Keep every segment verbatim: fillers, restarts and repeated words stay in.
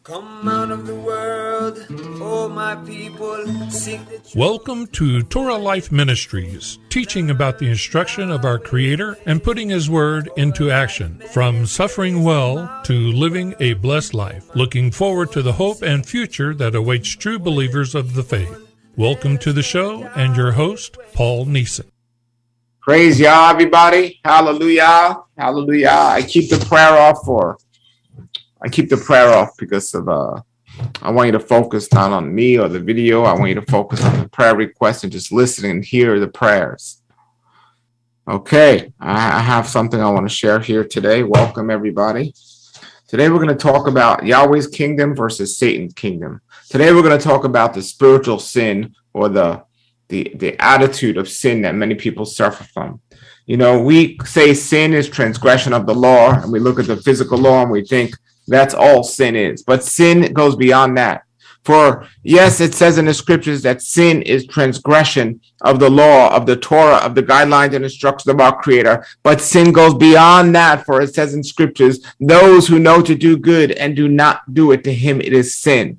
Come out of the world, oh my people, seek the truth. Welcome to Torah Life Ministries, teaching about the instruction of our Creator and putting His Word into action. From suffering well to living a blessed life, looking forward to the hope and future that awaits true believers of the faith. Welcome to the show and your host, Paul Neeson. Praise Yah, everybody. Hallelujah. Hallelujah. I keep the prayer off for I keep the prayer off because of uh I want you to focus not on me or the video. I want you to focus on the prayer request and just listen and hear the prayers. Okay, I have something I want to share here today. Welcome, everybody. Today we're going to talk about Yahweh's kingdom versus Satan's kingdom. Today we're going to talk about the spiritual sin or the the the attitude of sin that many people suffer from. You know, we say sin is transgression of the law, and we look at the physical law and we think that's all sin is. But sin goes beyond that. For yes, it says in the scriptures that sin is transgression of the law, of the Torah, of the guidelines and instructions of our Creator. But sin goes beyond that, for it says in scriptures, those who know to do good and do not do it, to him it is sin.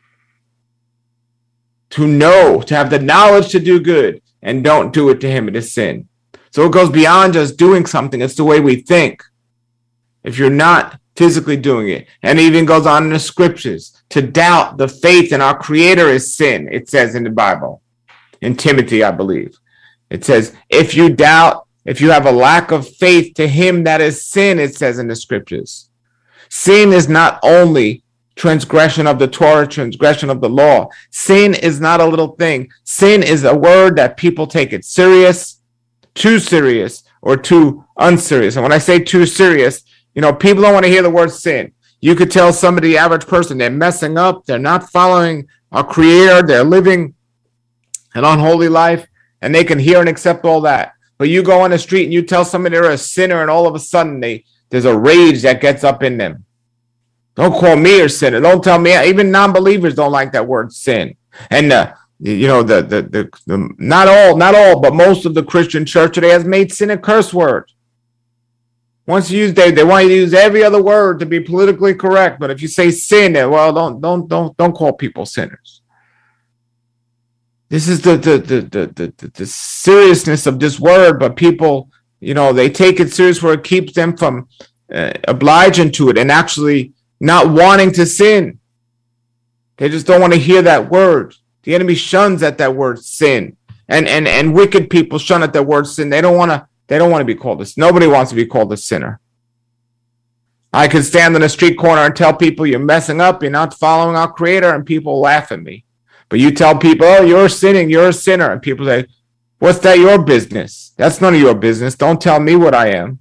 To know, to have the knowledge to do good and don't do it, to him it is sin. So it goes beyond just doing something. It's the way we think. If you're not physically doing it, and it even goes on in the scriptures, to doubt the faith in our Creator is sin, it says in the Bible. In Timothy, I believe. It says, if you doubt, if you have a lack of faith to him, that is sin, it says in the scriptures. Sin is not only transgression of the Torah, transgression of the law. Sin is not a little thing. Sin is a word that people take it serious, too serious, or too unserious. And when I say too serious, you know, people don't want to hear the word sin. You could tell somebody, the average person, they're messing up, they're not following our Creator, they're living an unholy life, and they can hear and accept all that. But you go on the street and you tell somebody they're a sinner, and all of a sudden they there's a rage that gets up in them. Don't call me a sinner. Don't tell me. Even non-believers don't like that word sin. And uh, you know, the, the the the not all, not all, but most of the Christian church today has made sin a curse word. Once you use they, they want you to use every other word to be politically correct. But if you say sin, well, don't don't don't don't call people sinners. This is the the the the the, the seriousness of this word. But people, you know, they take it serious where it keeps them from uh, obliging to it and actually not wanting to sin. They just don't want to hear that word. The enemy shuns at that word sin, and and and wicked people shun at that word sin. They don't want to. They don't want to be called a sinner. Nobody wants to be called a sinner. I could stand on a street corner and tell people you're messing up, you're not following our Creator, and people laugh at me. But you tell people, oh, you're sinning, you're a sinner, and people say, what's that your business? That's none of your business. Don't tell me what I am.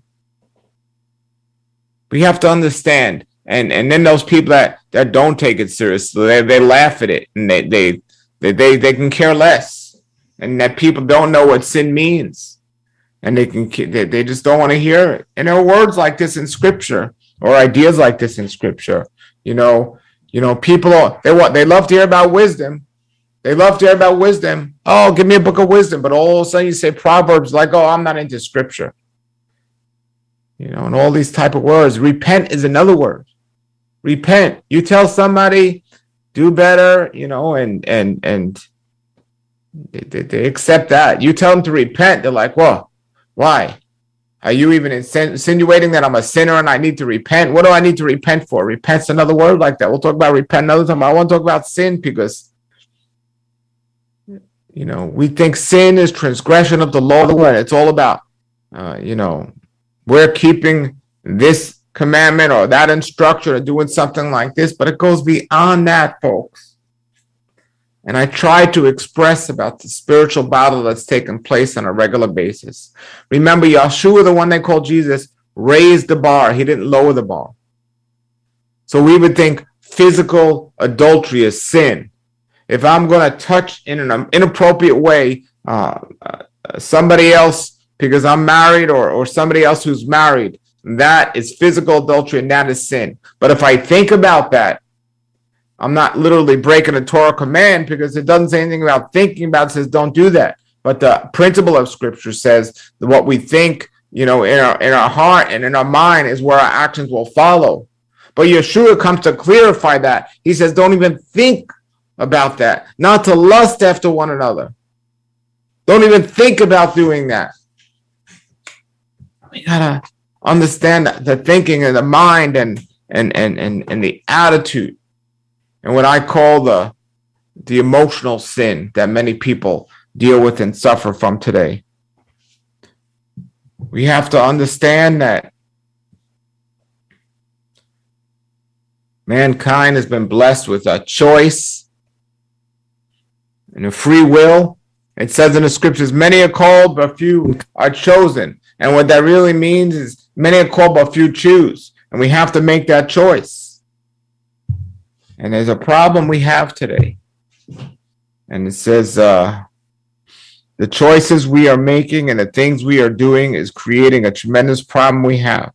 We have to understand. And and then those people that, that don't take it seriously, they, they laugh at it, and they, they, they, they, they can care less. And that people don't know what sin means. And they can they, they just don't want to hear it. And there are words like this in scripture, or ideas like this in scripture. You know, you know, people are, they want they love to hear about wisdom. They love to hear about wisdom. Oh, give me a book of wisdom. But all of a sudden you say Proverbs, like, oh, I'm not into scripture. You know, and all these type of words. Repent is another word. Repent. You tell somebody, do better, you know, and and and they, they, they accept that. You tell them to repent, they're like, whoa. Why? Are you even insinuating that I'm a sinner and I need to repent? What do I need to repent for? Repent's another word like that. We'll talk about repent another time. I want to talk about sin because, you know, we think sin is transgression of the law of the word. It's all about, uh, you know, we're keeping this commandment or that instruction or doing something like this, but it goes beyond that, folks. And I try to express about the spiritual battle that's taking place on a regular basis. Remember, Yeshua, the one they called Jesus, raised the bar. He didn't lower the bar. So we would think physical adultery is sin. If I'm going to touch in an inappropriate way uh, uh, somebody else because I'm married, or, or somebody else who's married, that is physical adultery and that is sin. But if I think about that, I'm not literally breaking a Torah command, because it doesn't say anything about thinking about it. It says don't do that. But the principle of Scripture says that what we think, you know, in our in our heart and in our mind is where our actions will follow. But Yeshua comes to clarify that. He says, don't even think about that. Not to lust after one another. Don't even think about doing that. We gotta understand the thinking and the mind and and and and, and the attitude and what I call the the emotional sin that many people deal with and suffer from today. We have to understand that mankind has been blessed with a choice and a free will. It says in the scriptures, many are called, but few are chosen. And what that really means is many are called, but few choose. And we have to make that choice. And there's a problem we have today. And it says, uh, the choices we are making and the things we are doing is creating a tremendous problem we have.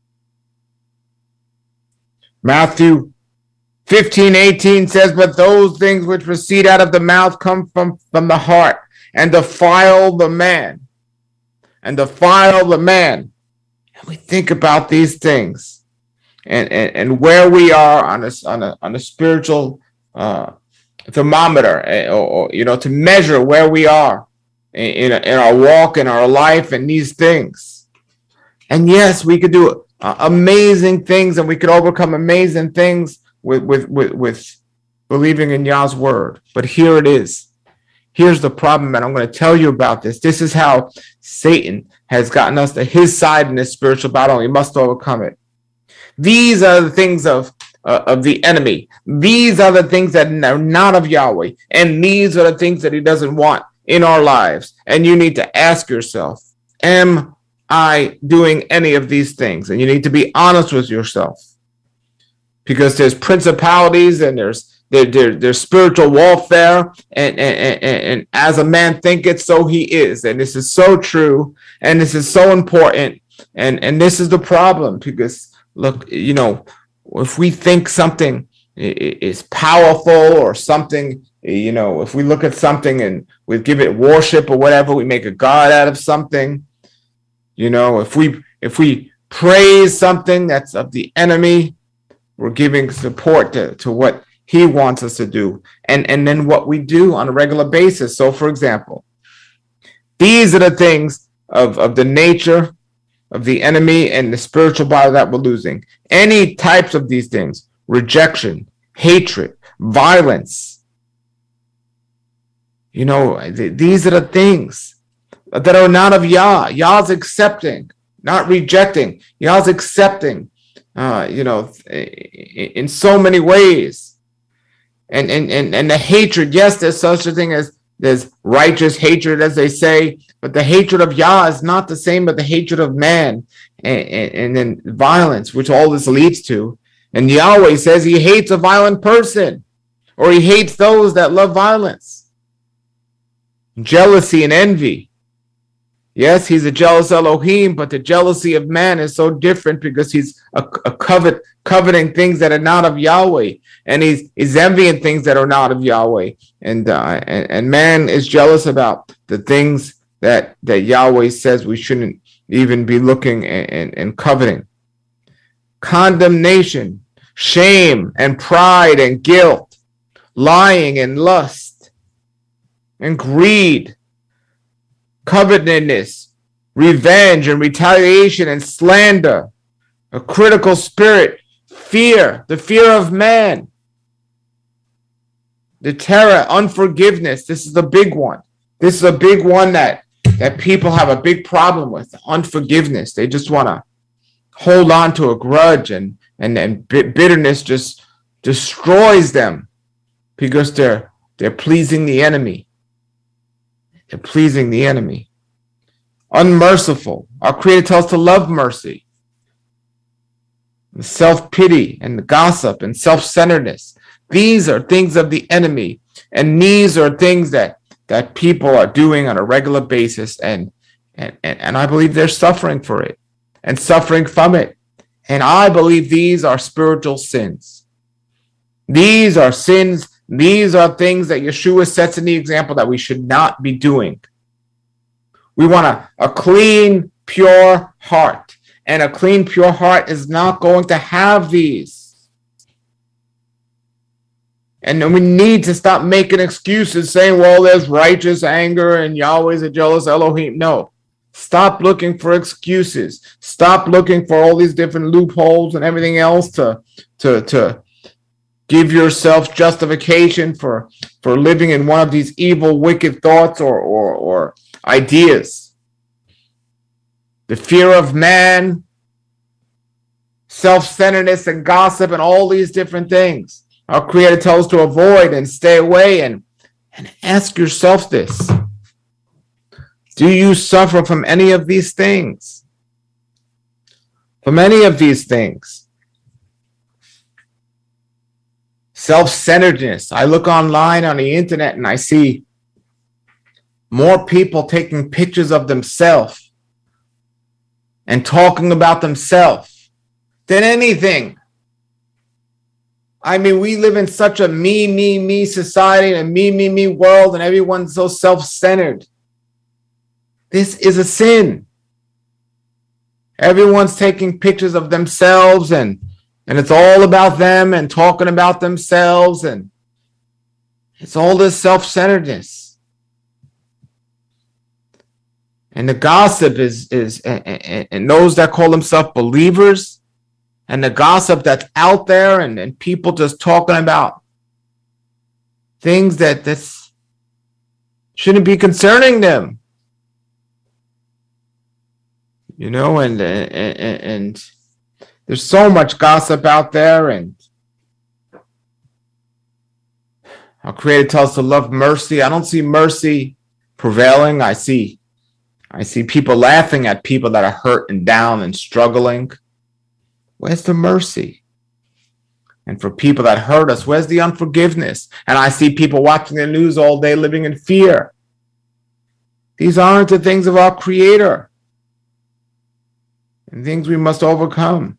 Matthew fifteen eighteen says, but those things which proceed out of the mouth come from, from the heart and defile the man. And defile the man. And we think about these things and, and, and where we are on a, on a, on a spiritual uh, thermometer, or, or, you know, to measure where we are in, in, in our walk, in our life, and these things. And yes, we could do uh, amazing things, and we could overcome amazing things with, with, with, with believing in Yah's word. But here it is. Here's the problem, and I'm going to tell you about this. This is how Satan has gotten us to his side in this spiritual battle. We must overcome it. These are the things of, uh, of the enemy. These are the things that are not of Yahweh. And these are the things that he doesn't want in our lives. And you need to ask yourself, am I doing any of these things? And you need to be honest with yourself. Because there's principalities and there's There, there, there's spiritual warfare, and, and, and, and as a man thinketh, so he is. And this is so true, and this is so important, and, and this is the problem, because, look, you know, if we think something is powerful or something, you know, if we look at something and we give it worship or whatever, we make a god out of something, you know, if we if we praise something that's of the enemy, we're giving support to, to what he wants us to do, and, and then what we do on a regular basis. So, for example, these are the things of, of the nature of the enemy and the spiritual battle that we're losing. Any types of these things, rejection, hatred, violence, you know, th- these are the things that are not of Yah. Yah's accepting, not rejecting. Yah's accepting, uh, you know, in so many ways. And, and and and the hatred, yes, there's such a thing as there's righteous hatred, as they say, but the hatred of Yah is not the same but the hatred of man, and, and, and then violence, which all this leads to. And Yahweh says he hates a violent person, or he hates those that love violence. Jealousy and envy. Yes, he's a jealous Elohim, but the jealousy of man is so different because he's a, a covet, coveting things that are not of Yahweh, and he's, he's envying things that are not of Yahweh. And, uh, and and man is jealous about the things that, that Yahweh says we shouldn't even be looking and, and, and coveting. Condemnation, shame, and pride and guilt, lying and lust, and greed, covetousness, revenge and retaliation and slander, a critical spirit, fear, the fear of man, the terror, unforgiveness. This is the big one. This is a big one that, that people have a big problem with, unforgiveness. They just want to hold on to a grudge, and, and, and bitterness just destroys them because they're, they're pleasing the enemy. They're pleasing the enemy. Unmerciful. Our Creator tells us to love mercy. Self-pity and gossip and self-centeredness. These are things of the enemy. And these are things that, that people are doing on a regular basis. And, and, and, and I believe they're suffering for it and suffering from it. And I believe these are spiritual sins. These are sins. These are things that Yeshua sets in the example that we should not be doing. We want a, a clean, pure heart. And a clean, pure heart is not going to have these. And we need to stop making excuses saying, well, there's righteous anger and Yahweh's a jealous Elohim. No. Stop looking for excuses. Stop looking for all these different loopholes and everything else to, to, to give yourself justification for, for living in one of these evil, wicked thoughts or, or, or ideas. The fear of man, self-centeredness and gossip and all these different things. Our Creator tells us to avoid and stay away, and, and ask yourself this. Do you suffer from any of these things? From any of these things? Self-centeredness. I look online on the internet and I see more people taking pictures of themselves and talking about themselves than anything. I mean, we live in such a me, me, me society and a me, me, me world, and everyone's so self-centered. This is a sin. Everyone's taking pictures of themselves and, and it's all about them and talking about themselves, and it's all this self-centeredness. And the gossip is, is and, and those that call themselves believers, and the gossip that's out there, and, and people just talking about things that that's shouldn't be concerning them. You know, and, and, and there's so much gossip out there, and our Creator tells us to love mercy. I don't see mercy prevailing. I see, I see people laughing at people that are hurt and down and struggling. Where's the mercy? And for people that hurt us, where's the unforgiveness? And I see people watching the news all day living in fear. These aren't the things of our Creator, and things we must overcome.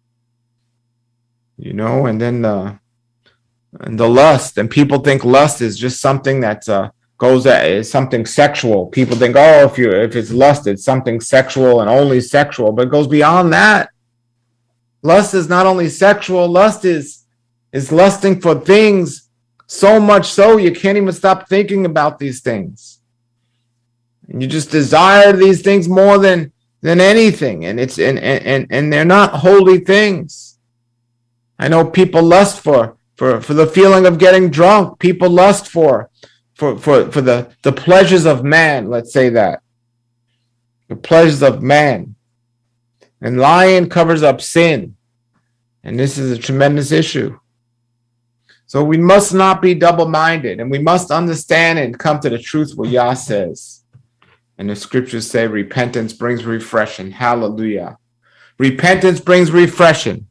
You know, and then the, and the lust, and people think lust is just something that uh, goes at is something sexual. People think, oh, if you if it's lust, it's something sexual and only sexual, but it goes beyond that. Lust is not only sexual, lust is, is lusting for things so much so you can't even stop thinking about these things. And you just desire these things more than, than anything. And it's and, and, and they're not holy things. I know people lust for, for, for the feeling of getting drunk. People lust for, for, for, for the, the pleasures of man, let's say that. The pleasures of man. And lying covers up sin. And this is a tremendous issue. So we must not be double-minded, and we must understand and come to the truth what Yah says. And the scriptures say repentance brings refreshing. Hallelujah. Repentance brings refreshing.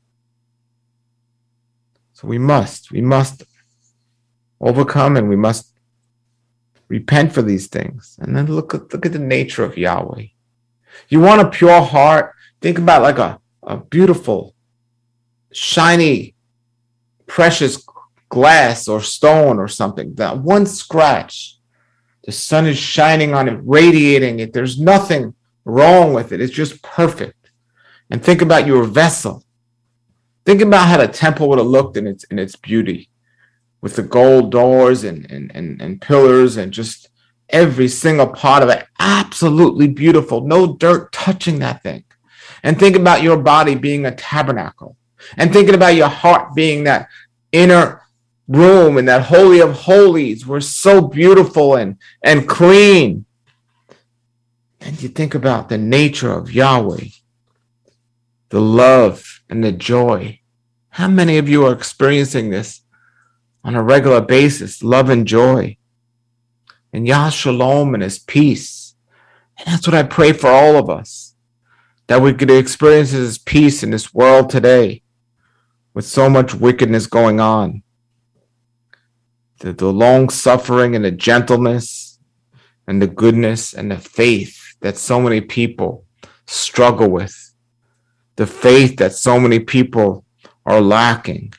So we must, we must overcome, and we must repent for these things. And then look at, look at the nature of Yahweh. You want a pure heart? Think about like a, a beautiful, shiny, precious glass or stone or something. That one scratch, the sun is shining on it, radiating it. There's nothing wrong with it. It's just perfect. And think about your vessel. Think about how the temple would have looked in its in its beauty, with the gold doors and and and, and pillars and just every single part of it absolutely beautiful. No dirt touching that thing. And think about your body being a tabernacle. And thinking about your heart being that inner room and that holy of holies were so beautiful and, and clean. And you think about the nature of Yahweh, the love and the joy. How many of you are experiencing this on a regular basis? Love and joy. And Yah Shalom and his peace. And that's what I pray for all of us. That we could experience his peace in this world today with so much wickedness going on. The, the long suffering and the gentleness and the goodness and the faith that so many people struggle with. The faith that so many people are lacking.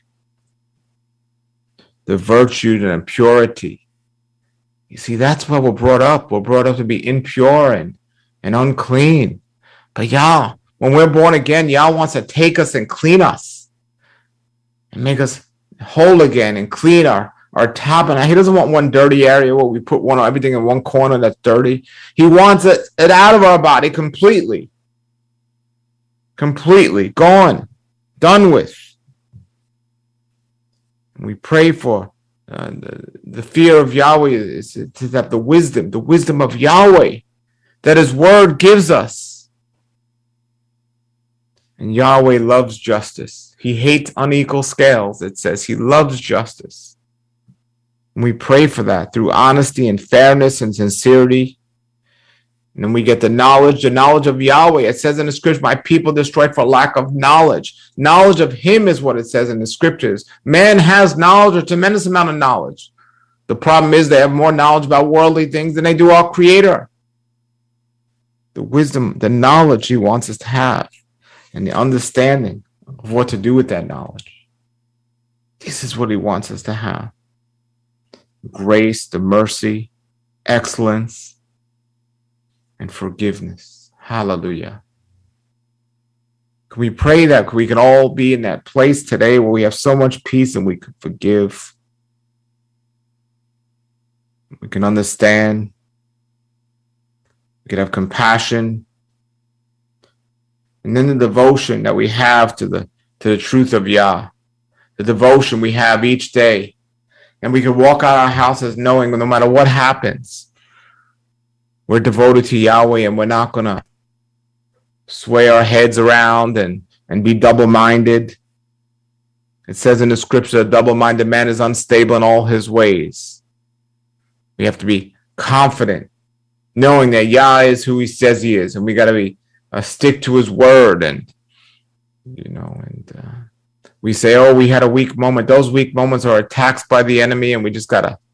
The virtue and purity. You see, that's why we're brought up. We're brought up to be impure and, and unclean. But Yah, when we're born again, Yah wants to take us and clean us and make us whole again and clean our, our tabernacle. He doesn't want one dirty area where we put one everything in one corner that's dirty. He wants it, it out of our body completely. Completely gone, done with. And we pray for uh, the, the fear of Yahweh is to have the wisdom, the wisdom of Yahweh that his word gives us. And Yahweh loves justice. He hates unequal scales. It says he loves justice. And we pray for that through honesty and fairness and sincerity. And then we get the knowledge, the knowledge of Yahweh. It says in the scripture, my people destroyed for lack of knowledge. Knowledge of him is what it says in the scriptures. Man has knowledge, a tremendous amount of knowledge. The problem is they have more knowledge about worldly things than they do our Creator. The wisdom, the knowledge he wants us to have, and the understanding of what to do with that knowledge. This is what he wants us to have. Grace, the mercy, excellence, and forgiveness. Hallelujah. Can we pray that we can all be in that place today where we have so much peace and we can forgive? We can understand. We can have compassion. And then the devotion that we have to the, to the truth of Yah. The devotion we have each day. And we can walk out our houses knowing that no matter what happens, we're devoted to Yahweh and we're not going to sway our heads around and, and be double-minded. It says in the scripture, a double-minded man is unstable in all his ways. We have to be confident, knowing that Yah is who he says he is. And we got to be uh, stick to his word. And, you know, and uh, we say, oh, we had a weak moment. Those weak moments are attacks by the enemy, and we just got to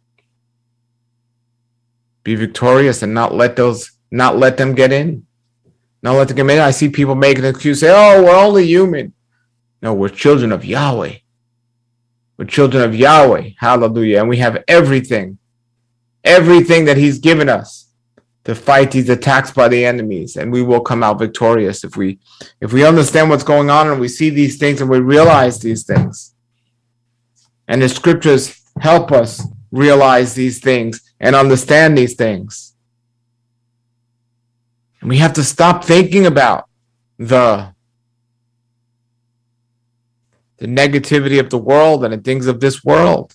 be victorious and not let those, not let them get in. Not let them get in. I see people making an excuse, say, oh, we're only human. No, we're children of Yahweh. We're children of Yahweh. Hallelujah. And we have everything, everything that he's given us to fight these attacks by the enemies. And we will come out victorious if we, if we understand what's going on and we see these things and we realize these things. And the scriptures help us realize these things and understand these things. And we have to stop thinking about the, the negativity of the world and the things of this world.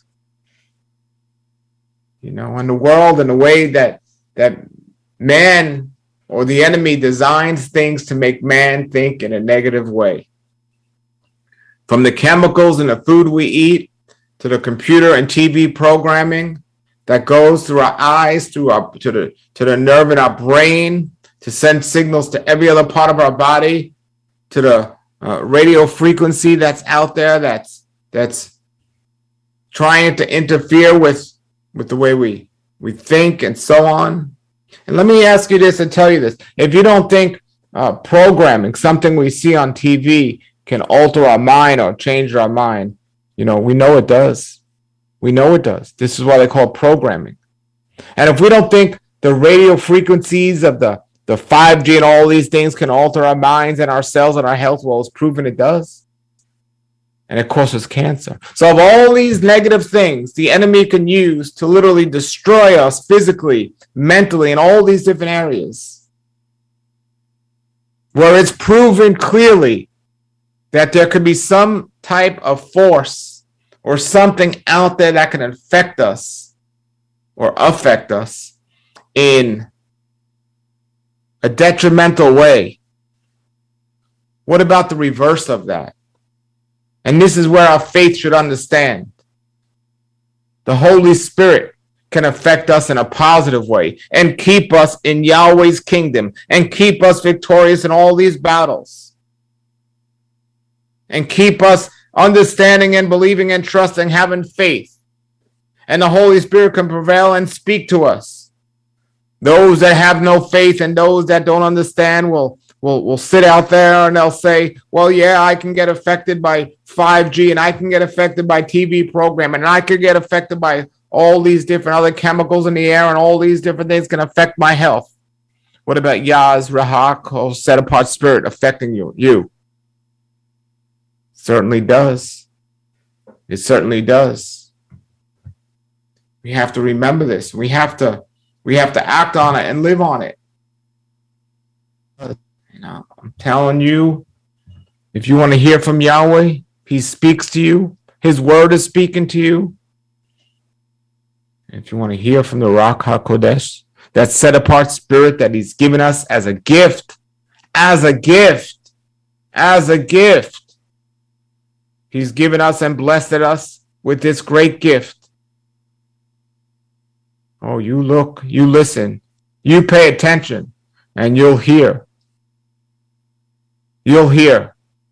You know, and the world and the way that, that man or the enemy designs things to make man think in a negative way. From the chemicals in the food we eat to the computer and T V programming that goes through our eyes, through our to the to the nerve in our brain to send signals to every other part of our body, to the uh, radio frequency that's out there that's that's trying to interfere with with the way we we think and so on. And let me ask you this and tell you this: if you don't think uh, programming, something we see on T V, can alter our mind or change our mind, you know, we know it does. We know it does. This is why they call it programming. And if we don't think the radio frequencies of the, the five G and all these things can alter our minds and our cells and our health, well, it's proven it does. And it causes cancer. So of all these negative things the enemy can use to literally destroy us physically, mentally, in all these different areas, where it's proven clearly that there could be some type of force or something out there that can affect us or affect us in a detrimental way. What about the reverse of that? And this is where our faith should understand. The Holy Spirit can affect us in a positive way and keep us in Yahweh's kingdom and keep us victorious in all these battles. And keep us understanding and believing and trusting, having faith. And the Holy Spirit can prevail and speak to us. Those that have no faith and those that don't understand will, will, will sit out there and they'll say, well, yeah, I can get affected by five G and I can get affected by T V programming and I could get affected by all these different other chemicals in the air and all these different things can affect my health. What about Yah's Rahak, or set apart spirit affecting you? You. Certainly does. It certainly does. We have to remember this. We have to we have to act on it and live on it. You know, I'm telling you, if you want to hear from Yahweh, he speaks to you. His word is speaking to you. If you want to hear from the Ruach HaKodesh, that set apart spirit that he's given us as a gift, as a gift, as a gift. He's given us and blessed us with this great gift. Oh, you look, you listen, you pay attention, and you'll hear. You'll hear.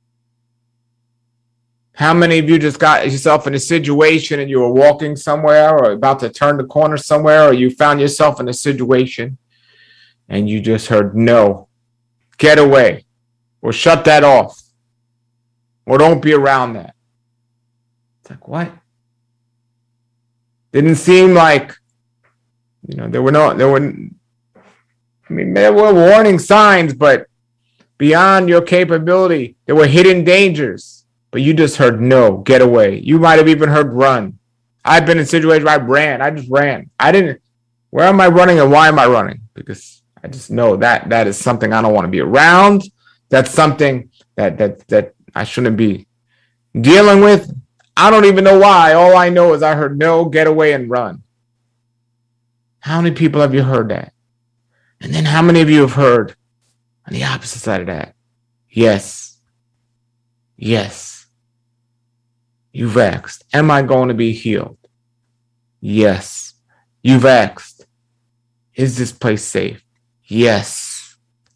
How many of you just got yourself in a situation and you were walking somewhere or about to turn the corner somewhere, or you found yourself in a situation and you just heard, no, get away, or shut that off, or don't be around that? It's like, what? Didn't seem like, you know, there were no, there were, I mean, there were warning signs, but beyond your capability, there were hidden dangers. But you just heard, no, get away. You might have even heard, run. I've been in situations where I ran. I just ran. I didn't, where am I running and why am I running? Because I just know that that is something I don't want to be around. That's something that that that I shouldn't be dealing with. I don't even know why. All I know is I heard, no, get away and run. How many people have you heard that? And then how many of you have heard on the opposite side of that? Yes. Yes. You've asked, am I going to be healed? Yes. You've asked, is this place safe? Yes.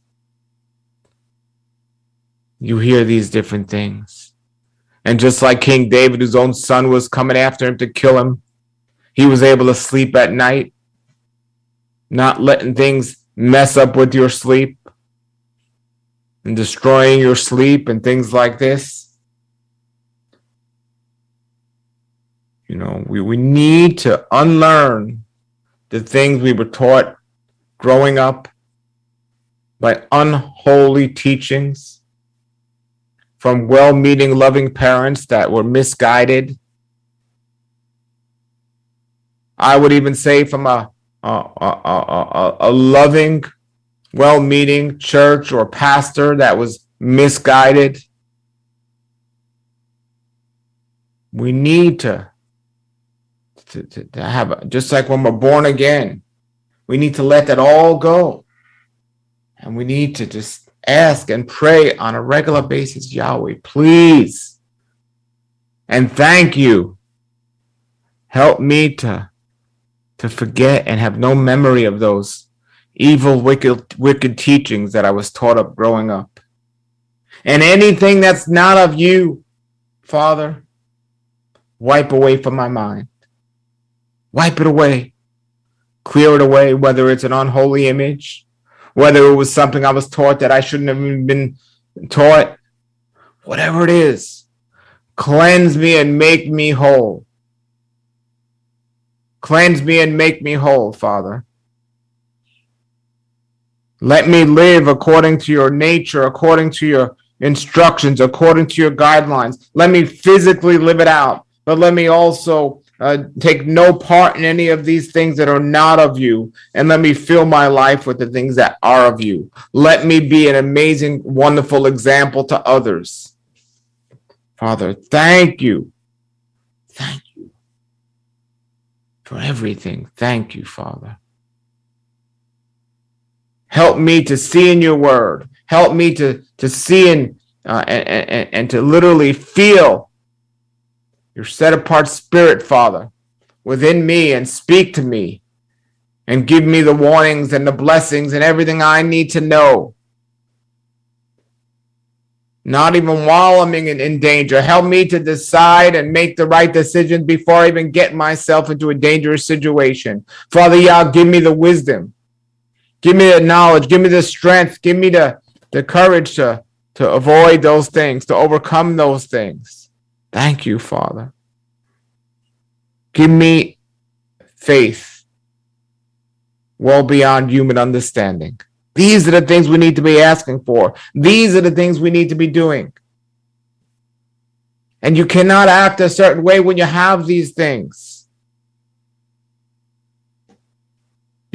You hear these different things. And just like King David, whose own son was coming after him to kill him, he was able to sleep at night, not letting things mess up with your sleep and destroying your sleep and things like this. You know, we, we need to unlearn the things we were taught growing up by unholy teachings from well-meaning, loving parents that were misguided. I would even say from a, a, a, a, a loving, well-meaning church or pastor that was misguided. We need to To, to, to have, a, just like when we're born again, we need to let that all go. And we need to just ask and pray on a regular basis, Yahweh, please. And thank you. Help me to, to forget and have no memory of those evil, wicked, wicked teachings that I was taught up growing up. And anything that's not of you, Father, wipe away from my mind. Wipe it away. Clear it away, whether it's an unholy image, whether it was something I was taught that I shouldn't have even been taught. Whatever it is, cleanse me and make me whole. Cleanse me and make me whole, Father. Let me live according to your nature, according to your instructions, according to your guidelines. Let me physically live it out, but let me also Uh, take no part in any of these things that are not of you, and let me fill my life with the things that are of you. Let me be an amazing, wonderful example to others. Father, thank you. Thank you for everything. Thank you, Father. Help me to see in your word. Help me to, to see in, uh, and, and, and to literally feel your set-apart spirit, Father, within me, and speak to me and give me the warnings and the blessings and everything I need to know. Not even while I'm in, in danger. Help me to decide and make the right decisions before I even get myself into a dangerous situation. Father, Yah, give me the wisdom. Give me the knowledge. Give me the strength. Give me the, the courage to, to avoid those things, to overcome those things. Thank you, Father. Give me faith well beyond human understanding. These are the things we need to be asking for. These are the things we need to be doing. And you cannot act a certain way when you have these things.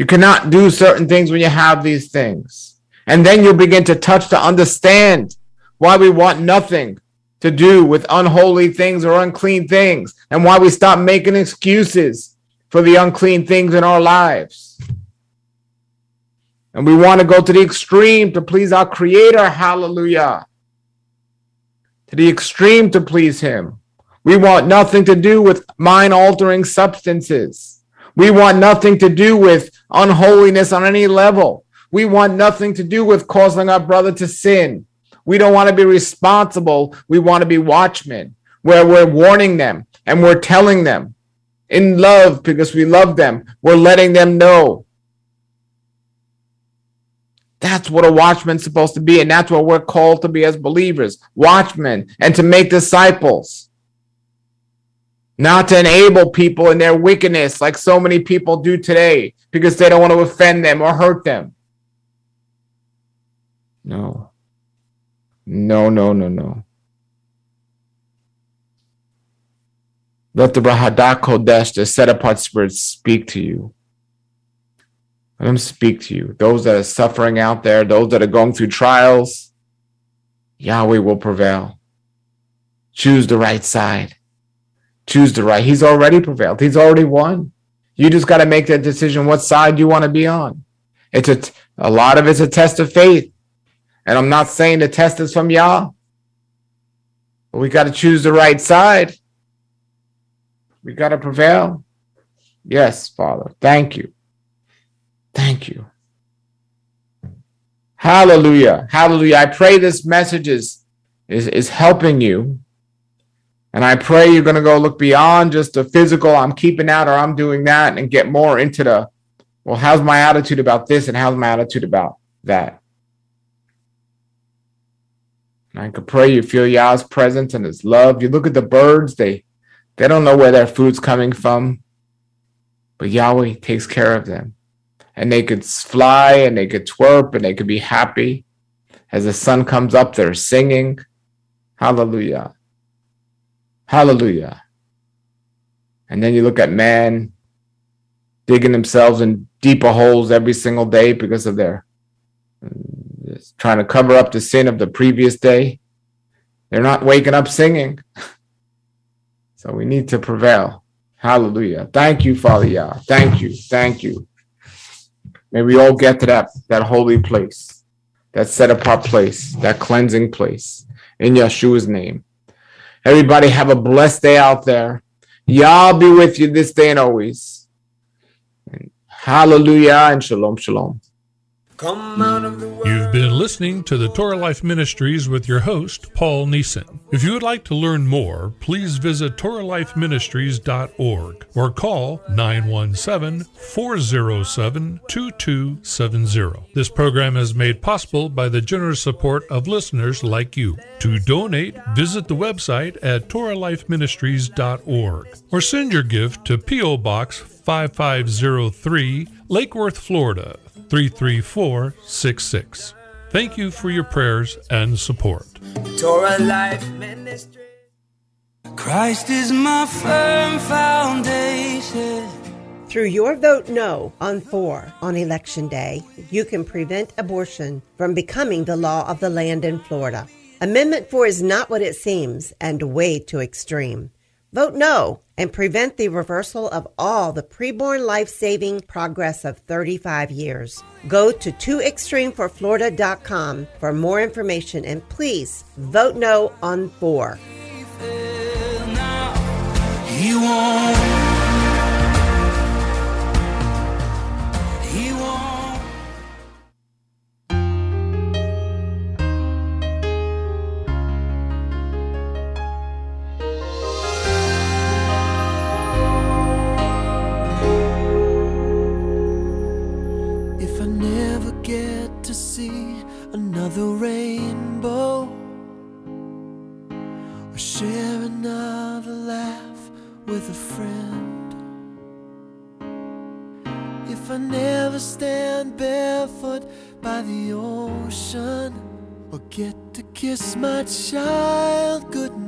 You cannot do certain things when you have these things. And then you'll begin to touch to understand why we want nothing to do with unholy things or unclean things, and why we stop making excuses for the unclean things in our lives. And we want to go to the extreme to please our Creator, hallelujah. To the extreme to please Him. We want nothing to do with mind-altering substances. We want nothing to do with unholiness on any level. We want nothing to do with causing our brother to sin. We don't want to be responsible. We want to be watchmen, where we're warning them and we're telling them in love because we love them. We're letting them know. That's what a watchman's supposed to be, and that's what we're called to be as believers, watchmen, and to make disciples. Not to enable people in their wickedness like so many people do today because they don't want to offend them or hurt them. No. No, no, no, no. Let the Rahadak Kodesh, the set-apart spirit, speak to you. Let them speak to you. Those that are suffering out there, those that are going through trials, Yahweh will prevail. Choose the right side. Choose the right. He's already prevailed. He's already won. You just got to make that decision what side you want to be on. It's a, a lot of it's a test of faith. And I'm not saying the test is from Yah. But we got to choose the right side. We got to prevail. Yes, Father. Thank you. Thank you. Hallelujah. Hallelujah. I pray this message is, is, is helping you. And I pray you're going to go look beyond just the physical, I'm keeping out or I'm doing that, and get more into the, well, how's my attitude about this and how's my attitude about that? And I could pray you feel Yah's presence and His love. You look at the birds, they, they don't know where their food's coming from, but Yahweh takes care of them. And they could fly and they could twerp and they could be happy. As the sun comes up, they're singing. Hallelujah. Hallelujah. And then you look at man digging themselves in deeper holes every single day because of their trying to cover up the sin of the previous day. They're not waking up singing. So we need to prevail. Hallelujah. Thank you, Father Yah. Thank you. Thank you. May we all get to that, that holy place, that set apart place, that cleansing place. In Yeshua's name. Everybody have a blessed day out there. Yah be with you this day and always. And hallelujah and shalom, shalom. Come out of the world. You've been listening to the Torah Life Ministries with your host, Paul Neeson. If you would like to learn more, please visit Torah Life Ministries dot org or call nine one seven, four zero seven, two two seven zero. This program is made possible by the generous support of listeners like you. To donate, visit the website at Torah Life Ministries dot org or send your gift to P O Box five five zero three, Lake Worth, Florida, three three four six six. Thank you for your prayers and support. Torah Life Ministry. Christ is my firm foundation. Through your vote no on four on Election Day, you can prevent abortion from becoming the law of the land in Florida. Amendment four is not what it seems and way too extreme. Vote no and prevent the reversal of all the preborn life-saving progress of thirty-five years. Go to two extreme for florida dot com for more information, and please vote no on four. He won't. He won't. If I never get to see another rainbow or share another laugh with a friend, if I never stand barefoot by the ocean or get to kiss my child goodnight,